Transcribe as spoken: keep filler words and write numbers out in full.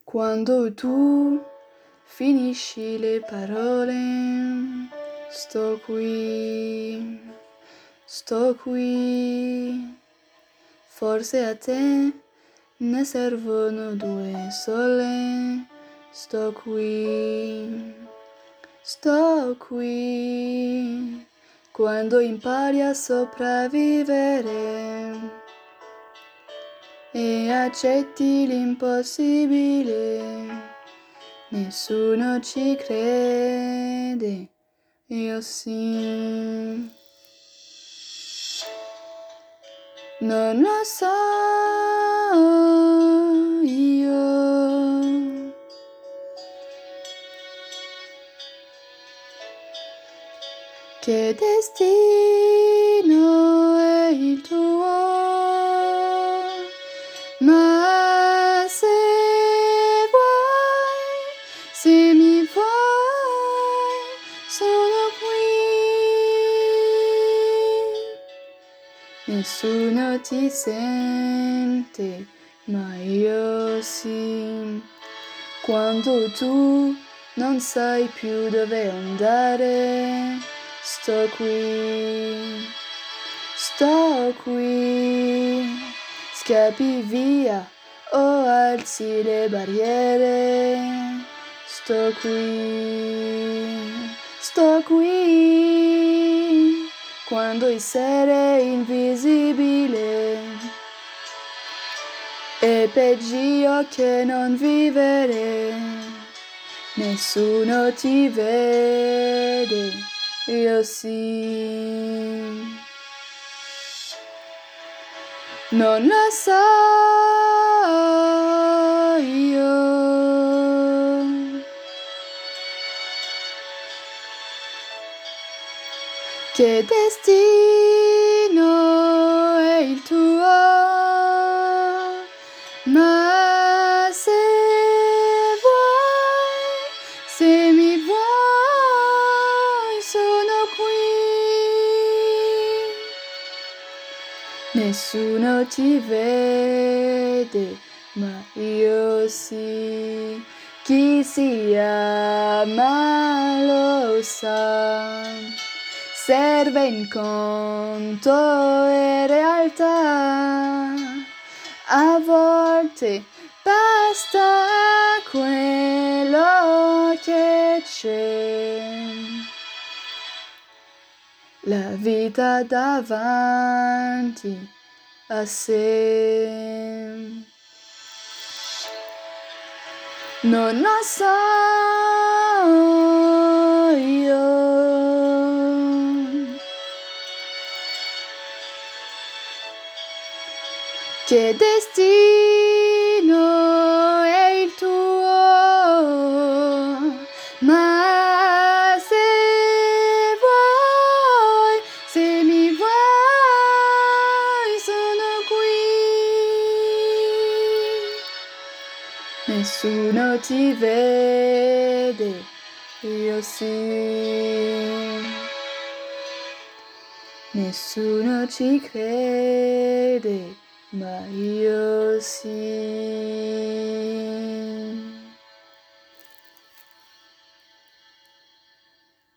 Quando tu finisci le parole, sto qui, sto qui. Forse a te ne servono due sole, sto qui, sto qui. Quando impari a sopravvivere e accetti l'impossibile, nessuno ci crede, io sì. Non lo so io che destino è il tuo, ma se vuoi, se mi vuoi, sono qui. Nessuno ti sente, ma io sì. Quando tu non sai più dove andare, sto qui, sto qui. Scappi via o alzi le barriere, sto qui, sto qui. Quando essere invisibile è peggio che non vivere, nessuno ti vede, io sì. Non lo so io che destino è il tuo, ma se vuoi, se mi vuoi, sono qui. Nessuno ti vede, ma io sì. Chi si ama lo sa. Serve incontro e realtà, a volte basta quello che c'è. La vita davanti a sé. Non lo so io che destino è il tuo, ma se vuoi, se mi vuoi, sono qui. Nessuno ti vede, io sì. Nessuno ci crede, ma io sì.